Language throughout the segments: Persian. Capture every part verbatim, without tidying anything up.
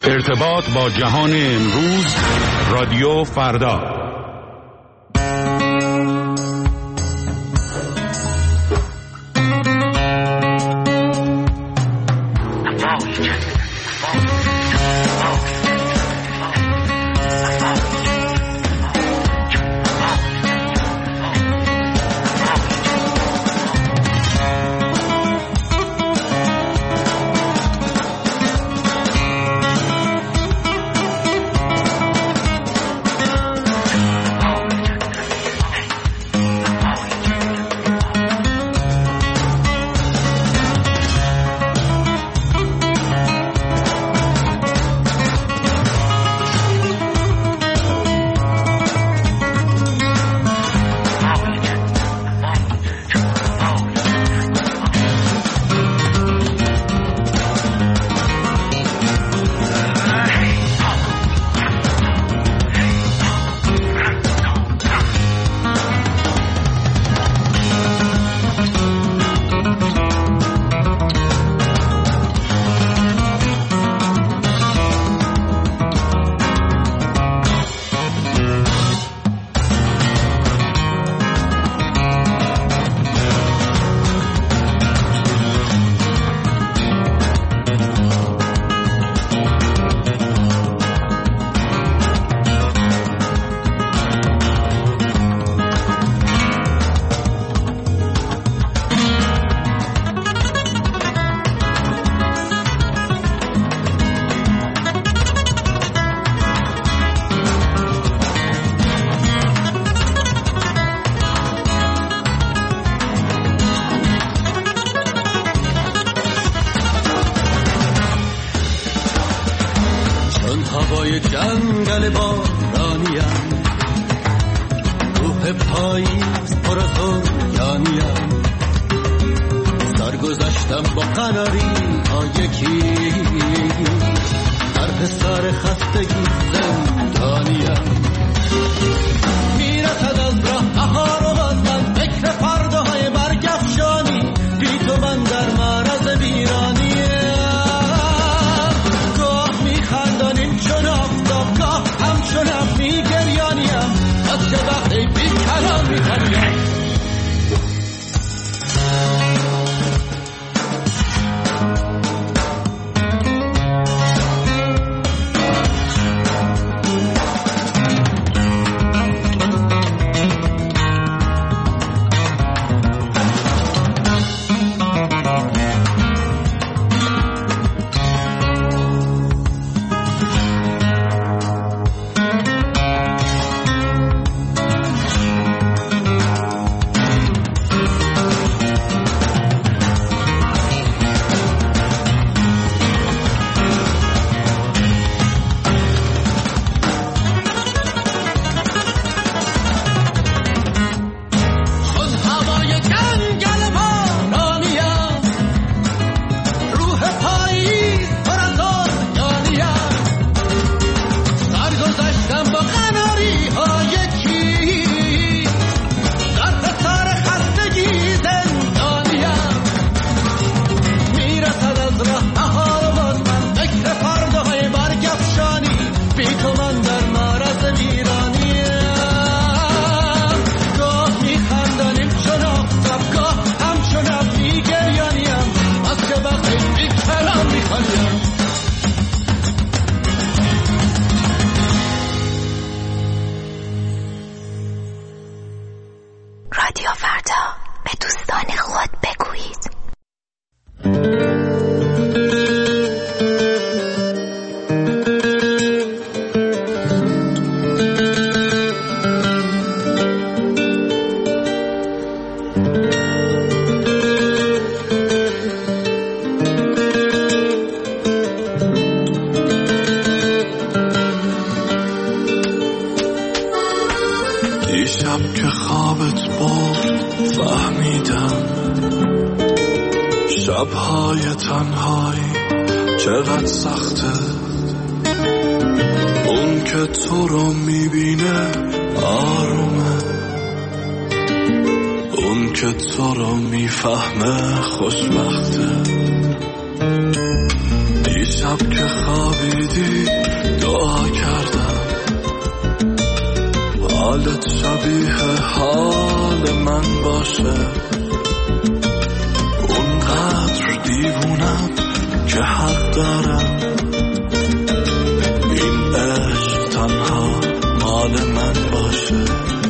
ارتباط با جهان امروز، رادیو فردا. جنگل بارانیم، روح پاییز پر از اوریانیم، سرگذشتم با قناری ها یکی، در حصار خستگی زندانیم، میرسد از راه بهار و باز من فکر فرداهای برگفشانی، بی تو من در معرض ویرانیم، گاه میخندانیم چون آفتاب، گاه همچون میگریانیم، از چه وقتی بی کلام میخوانیم. رادیو فردا، به دوستان خود بگویید. دیشب که خوابت برد فهمیدم شبهای تنهایی چقدر سخته، اون که تو رو میبینه آرومه، اون که تو رو میفهمه خوشبخته. دیشب که خوابیدی دعا کردم حالت شبیه حال من باشه، اونقدر دیوونم که حق دارم این عشق تنها مال من باشه.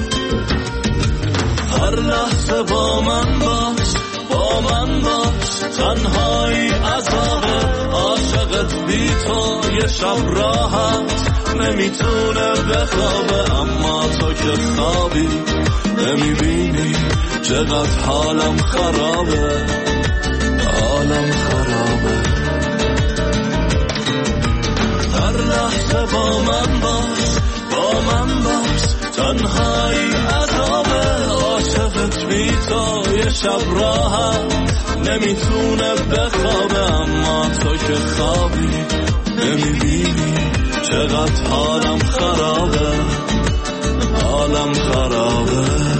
هر لحظه با من باش، با من باش، تنهایی عذابه، عاشقت بی تو یه شب راحت نمیتونه بخوابه، اما تو که خوابی نمیبینی چقدر حالم خرابه، حالم خرابه. هر لحظه با من باش، با من باش، تنهایی عذابه، عاشقت بی تو یه شب راحت نمیتونه بخوابه، اما تو که خوابی نمیبینی چقدر حالم خرابه، حالم خرابه.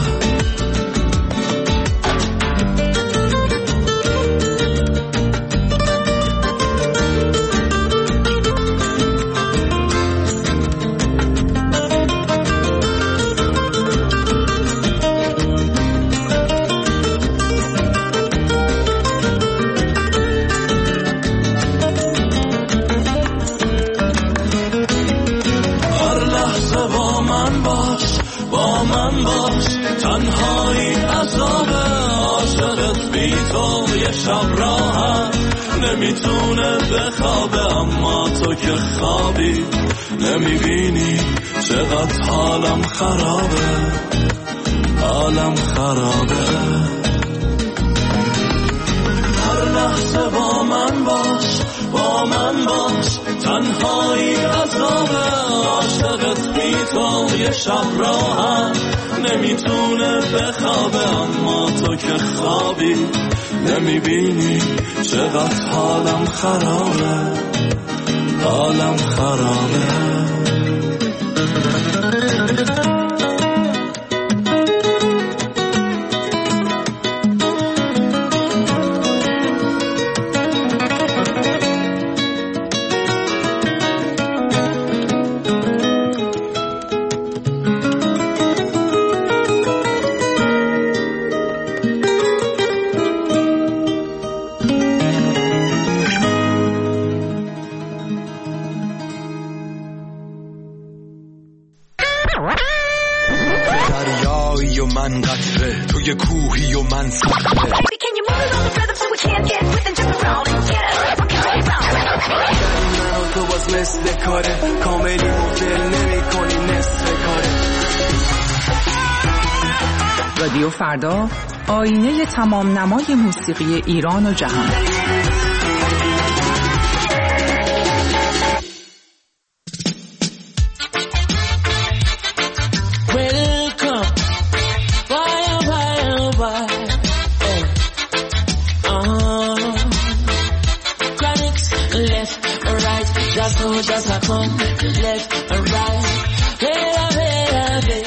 تنهایی عذابه، عاشقت بی تو یه شب راحت نمیتونه بخوابه، اما تو که خوابی نمیبینی چقدر حالم خرابه، حالم خرابه. هر لحظه با من باش، با من باش، تنهایی عذابه، عاشقت بی تو یه شب راحت نمیتونه بخوابه، اما تو که خوابی نمیبینی چقدر حالم خرابه، حالم خرابه. دریایی و من قطره، توی کوهی و من صخره. من و تو باز مثل کاره، کاملی مفل نمی کنی نصف کاره. رادیو فردا، آینه تمام نمای موسیقی ایران و جهان. Just a come left and right, hey, hey, hey.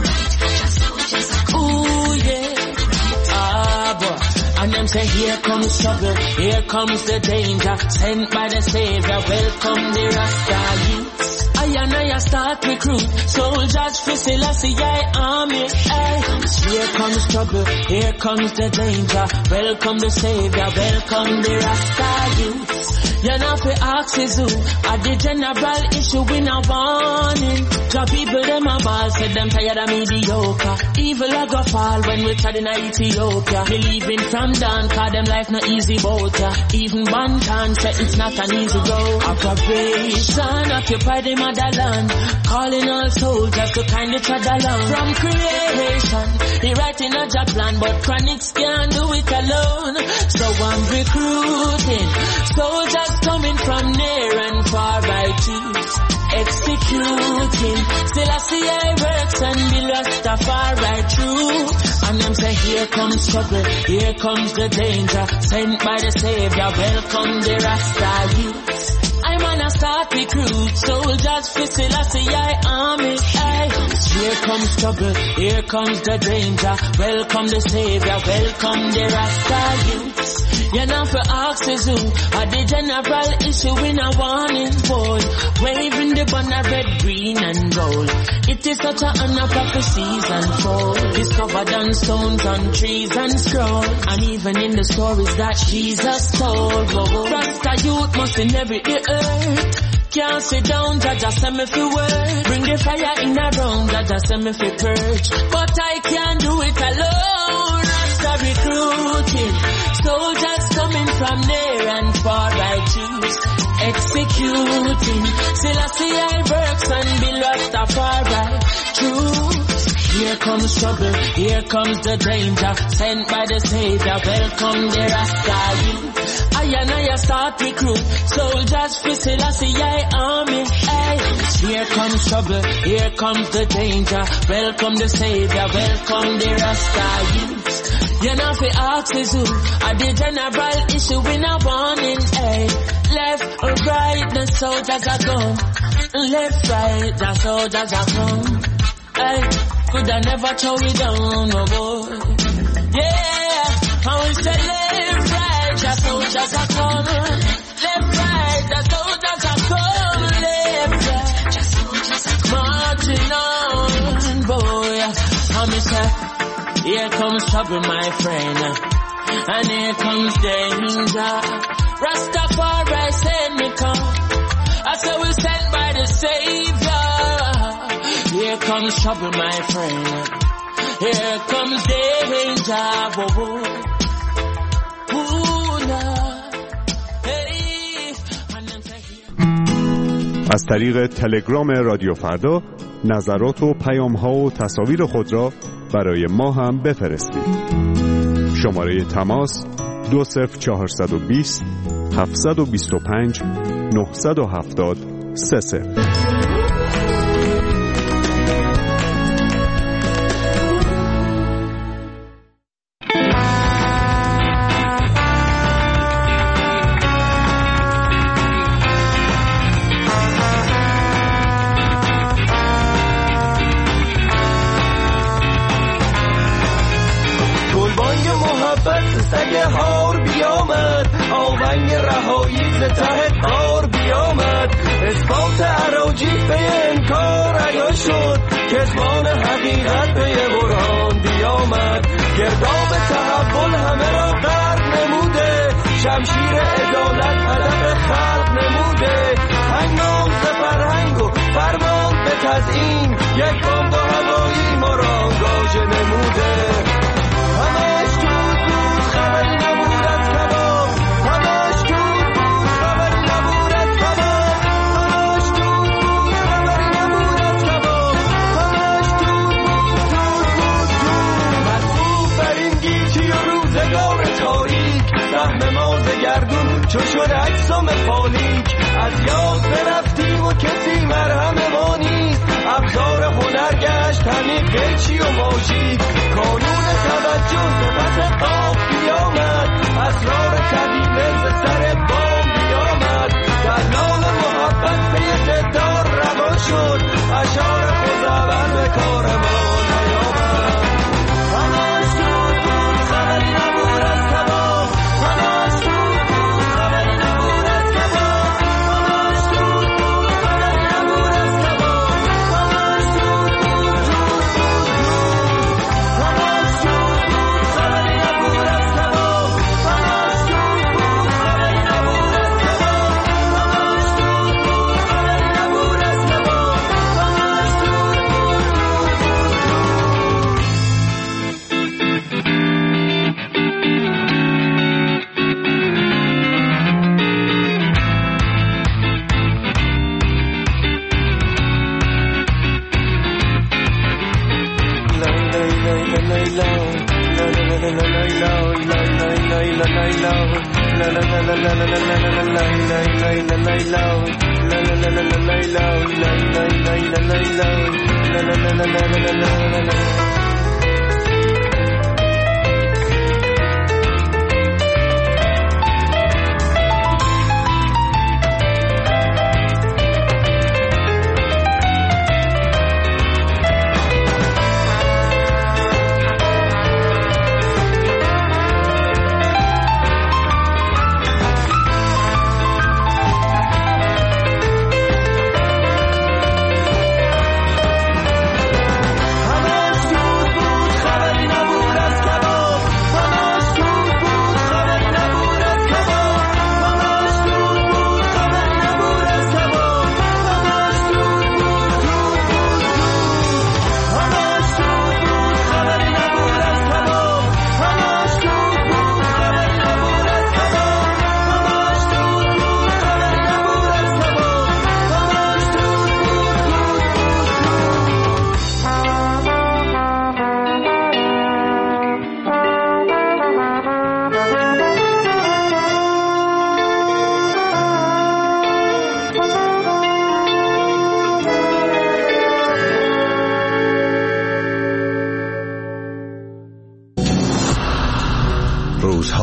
Ooh yeah, ah boy. And them say here comes trouble, here comes the danger, sent by the Savior. Welcome the Rasta youths. I and I start recruit soldiers for Selassie army. Hey, here comes trouble, here comes the danger. Welcome the Savior, welcome the Rasta youths. You know fi ask is who at the general issue we no warning. The people them a ball, said them tired of mediocre. Evil a go fall when we tried in Ethiopia. Believing from down, cause them life no easy boat ya. Even Bantan said it's not an easy road. Operation occupy the motherland, calling all soldiers to kind of tread along. From creation, he writing a job plan, but Chronics can't do it alone. So I'm recruiting soldiers coming from near and far by twos, executing still I see I works and be lost a far right through. And them say here comes trouble, here comes the danger, sent by the Savior. Welcome the Rasta youths. I'm on a start recruit soldiers for still I see I army. Aye. Here comes trouble, here comes the danger. Welcome the savior, welcome the Rasta youths. You know for axes who are the general issue in a warning board. Waving the banner red, green and gold. It is such an honor prophecies unfold. Discovered on stones, on trees and scrolls. And even in the stories that Jesus told. Whoa, Rasta youth must inherit the earth. Can't sit down, Jaja send me fi work. Bring the fire in the room, Jaja send me fi purge. But I can't do it alone. Rasta recruiting, soldiers coming from near and far. I choose executing. Selassie I works and be Rastafari. Truth. Here comes trouble, here comes the danger. Sent by the Savior, welcome the Rasta youth. I and I start recruit soldiers for Selassie I army. Hey. Here comes trouble, here comes the danger. Welcome the Savior, welcome the Rasta youth. You know for axes who are the general issue in a warning. Hey. Left or right, the soldiers are gone. Left, right, the soldiers are gone. Hey. Could I never throw it down, no boy. Yeah, I will say left, right, the soldiers are coming. Left, right, the soldiers are coming. Left, right, the soldiers are coming. Marching on, boy. I'm say, here comes trouble, my friend. And here comes danger. Rastafari send me come. I say we sent by the Savior. Here comes trouble, my friend. Here comes danger. Whoa, whoa, hey. از طریق تلگرام رادیو فردا نظرات و پیام‌ها و تصاویر خود را برای ما هم بفرستید. شماره تماس دو صفر چهارصد و بیست هفتصد و بیست و پنج نهصد و هفتاد سه صفر. کسبان حقیقت به برهان بیامد. گرداب تحول همه را غرق نموده. شمشیر عدالت هدف خلق نموده. هنگام ز فرهنگ و فرمان به تزیین یک بمب هوایی ما را آنگاژه نموده. همش توت بود خبری نبود از کباب. همش توت بود خبری نبود از کباب. همش توت بود خبری نبود از کباب. همش توت بود توت بود توت. مطبوع بر این گیتی و روزگار تاریک. سهم ما ز گردون چو شد اجسام فالیک. از یاد برفتیم و کسی مرهم ما نیست. ابزار هنر گشت همین قیچی و ماژیک. کانون توجه به پس قاف بیامد. اسرار طبیعه ز سر بام بیامد. دلال محبت پی دلدار روان شد. اشعار خزعبل به کار ما نیامد. همش توت بود خبری نبود از کباب. همش توت بود خبری نبود از کباب. همش توت بود خبری نبود از کباب. همش توت بود توت بود توت. همش توت بود خبری نبود از کباب. همش توت بود خبری نبود از کباب. همش توت بود خبری نبود از کباب. همش توت بود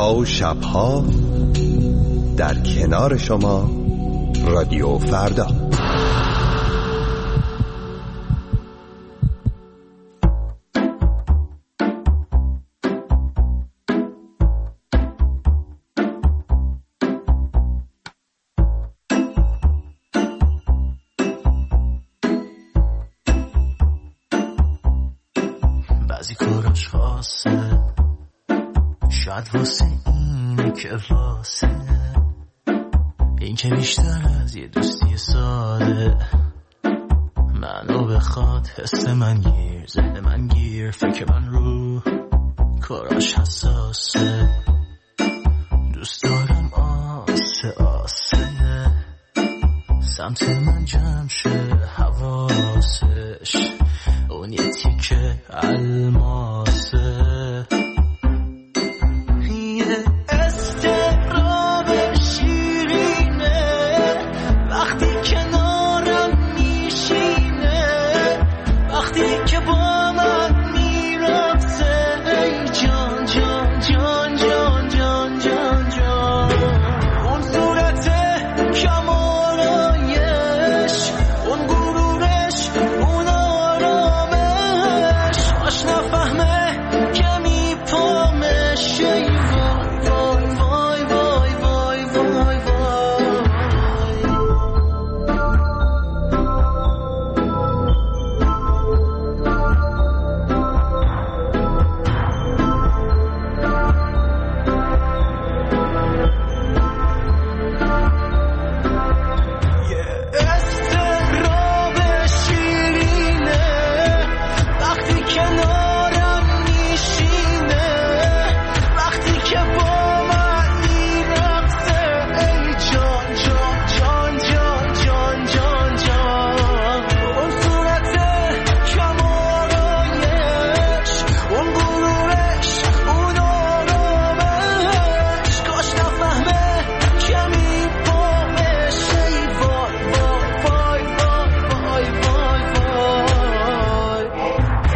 روزها و شبها در کنار شما رادیو فردا. بعضی کاراش خاصه، شاید واسه اینه که واسه این که بیشتر از یه دوستی ساده منو بخواد، حس من گیر، ذهن من گیر، فکر من رو کاراش حساسه. دوست دارم آسه آسه سمت من جمع شه حواسش، اون یه تیکه الماسه. یه استراب شیرینه وقتی کنارم میشینه، وقتی که با من میرقصه. ای جان جان جان جان جان جان جان، اون صورت کمالایش، اون غرورش، اون آرامش، باش نفهمه که میپامش. ای وای وای وای وای وای وای یه استراب شیرینه وقتی کنارم میشینه، وقتی که با من میرقصه. ای جان جان جان جان جان جان جان، اون صورت کمالایش، اون غرورش، اون آرامش، کاش نفهمه که میپامش. ای وای وای وای وای وای وای وای.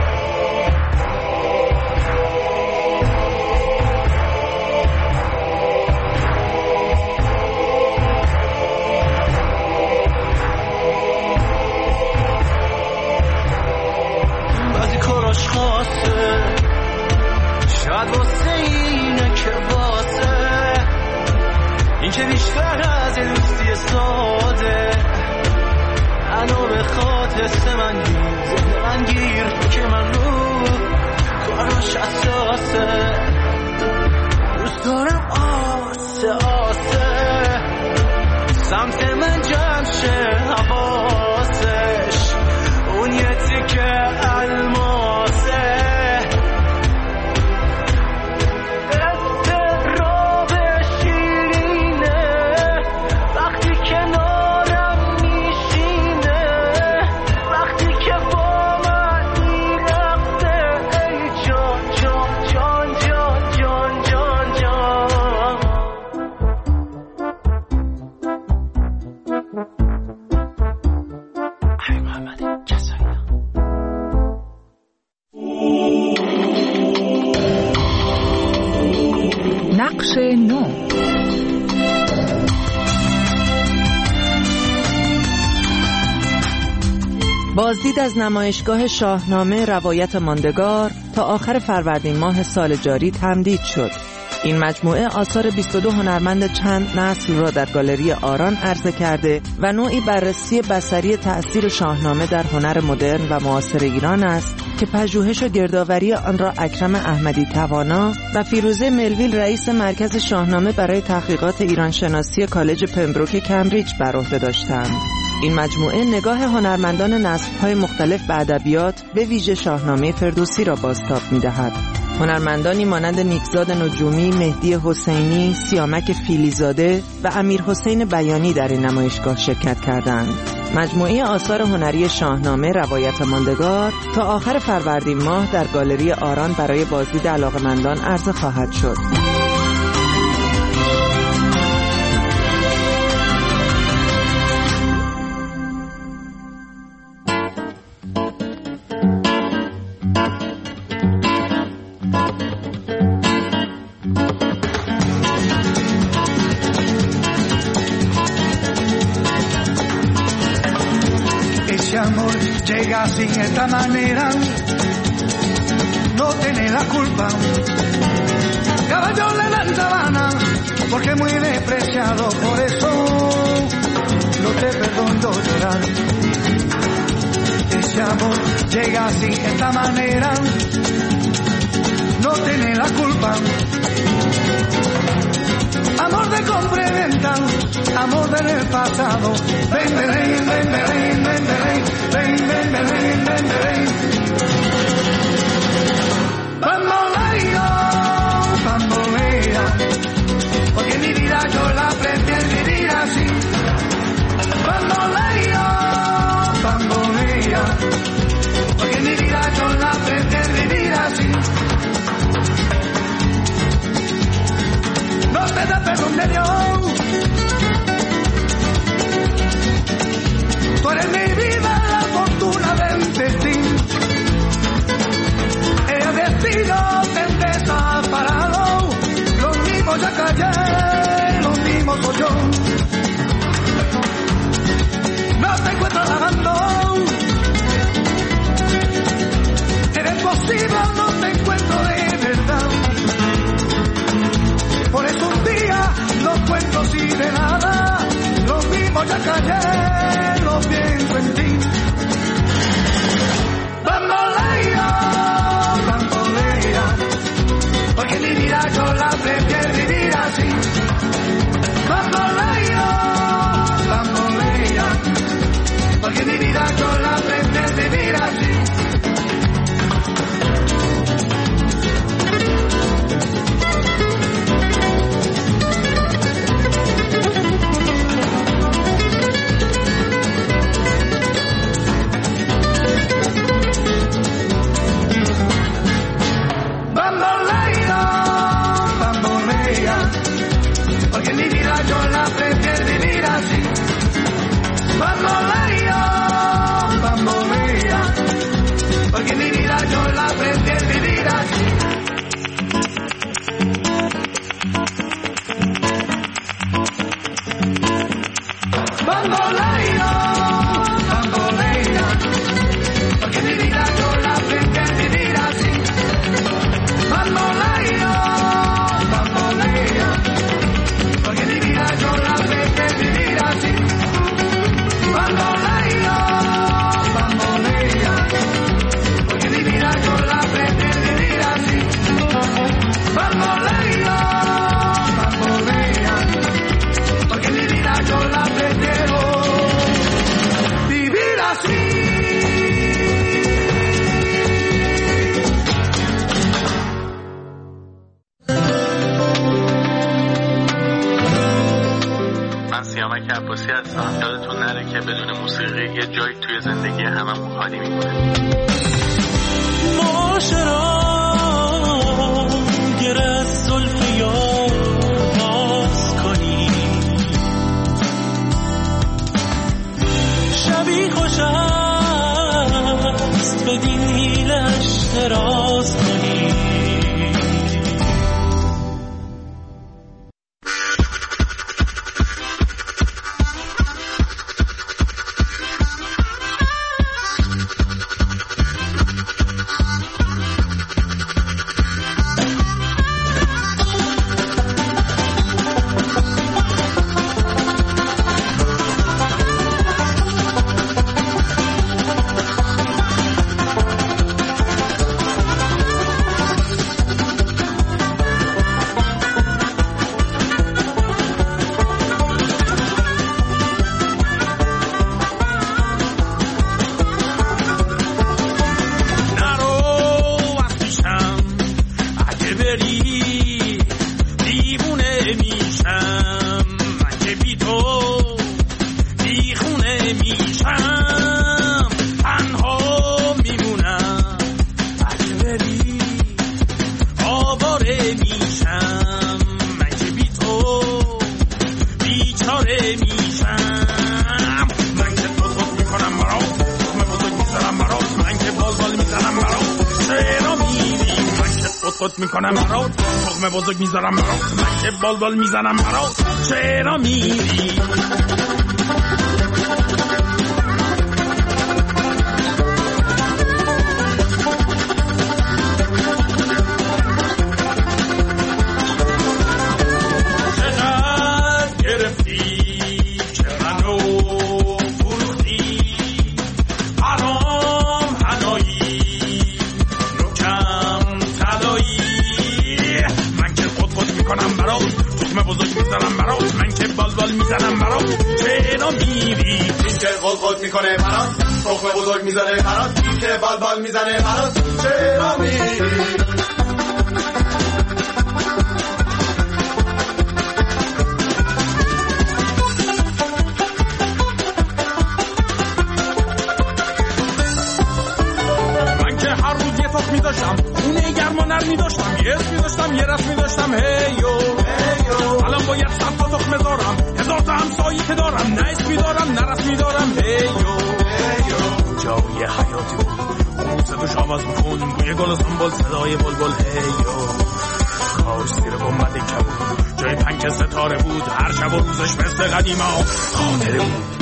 بعضی کاراش خاصه، شاید واسه اینه که واسه این که بیشتر از یه دوستی ساده منو بخواد، حس من گیر، ذهن من گیر، فکر من رو کاراش حساسه. دوست دارم آسه آسه سمت من جمع شه حواسش، اون یه تیکه الماسه. استراب شیرینه وقتی کنارم میشینه، وقتی که با من میرقصه. ای جان جان جان جان جان جان جان. ای محمد کسایی نقش نو. بازدید از نمایشگاه شاهنامه روایت ماندگار تا آخر فروردین ماه سال جاری تمدید شد. این مجموعه آثار بیست و دو هنرمند چند نسل را در گالری آران عرضه کرده و نوعی بررسی بصری تأثیر شاهنامه در هنر مدرن و معاصر ایران است که پژوهش و گردآوری آن را اکرم احمدی توانا و فیروزه ملویل رئیس مرکز شاهنامه برای تحقیقات ایرانشناسی کالج پمبروک کمبریج بر عهده داشتند. این مجموعه نگاه هنرمندان نسل‌های مختلف به ادبیات به ویژه شاهنامه فردوسی را بازتاب می‌دهد. هنرمندانی مانند نیکزاد نجومی، مهدی حسینی، سیامک فیلیزاده و امیر حسین بیانی در این نمایشگاه شرکت کردند. مجموعه آثار هنری شاهنامه روایت ماندگار تا آخر فروردین ماه در گالری آران برای بازدید علاقه‌مندان عرضه خواهد شد. Ese amor llega así, de esta manera, no tiene la culpa. Caballo le dan sabana, porque muy despreciado, por eso no te perdono llorar. Ese amor llega así, de esta manera, no tiene la culpa. Amor de compra y venta, amor del pasado. Ven, ven, ven, ven, ven, ven, ven, ven, ven, ven, ven, ven. Bamboleo, bambolea, porque mi vida yo la prefiero vivir así. Bamboleo, bambolea, porque mi vida yo la prefiero vivir así. No te da perdón de Dios. Tú eres mi vida, la fortuna del destino. El destino te desaparado. Los mismos ya callé, los mismos soy yo. No te encuentro lavando. Eres posible, no te encuentro de verdad. Por eso un día no cuento si de nada, lo mismo ya callé, lo pienso en ti. Bambolea, bambolea, porque mi vida yo la prefiero vivir así. Bambolea, bambolea, porque mi vida yo la prefiero vivir así. Yo la prefiero vivir así. Bambolea, bambolea, porque mi vida yo la prefiero vivir así. Bambolea, bambolea, porque mi vida yo la prefiero vivir así. Bambolea, bambolea, porque mi vida yo la prefiero vivir así. Bambolea, bambolea, porque mi vida yo la prefiero vivir así. Bambolea, bambolea, porque mi vida yo la prefiero vivir así. سیامک عباسی هستم. یادتون نره که بدون موسیقی یه جایی توی زندگی هممون خالی میمونه. معاشران گره زلف یار باز کنی، شبی خوش است بدین هیلش دراز کنی. خود میکنم برات، تخم بزرگ میذارم برات، من که بال بال میزنم برات، چرا میری؟ میری، این که قلقل میکنه برات، تخم بزرگ میزنه برات، این که بال بال میزنه برات، چرا میری؟ می‌داشتم خونه گرم و نرم می‌داشتم، یه اسم می‌داشتم، یه رسم می‌داشتم، هیو هیو. الان باید صد تا تخم بذارم، هزار تا همسایه که دارم، نه اسمی دارم نه رسمی دارم، هیو هیو. جای حیاتی بود اون صداش آواز می‌کن، بوی گل و سنبل، صدای بلبل، هیو. کاش زیر گنبد کبود جای پنک ستاره بود، هر شب و روزش مثل قدیما خاطره بود.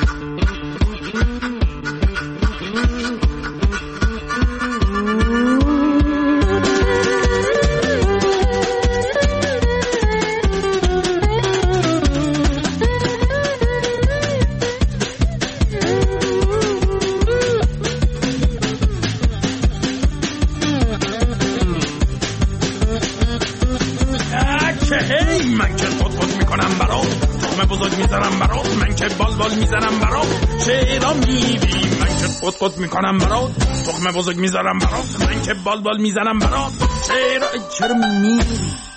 میزنم برات، من که بال بال میزنم برات، چرا میری؟ من که خود خود میکنم برات، تخم بزرگ میزنم برات، من که بال بال میزنم برات، چرا چرا میری؟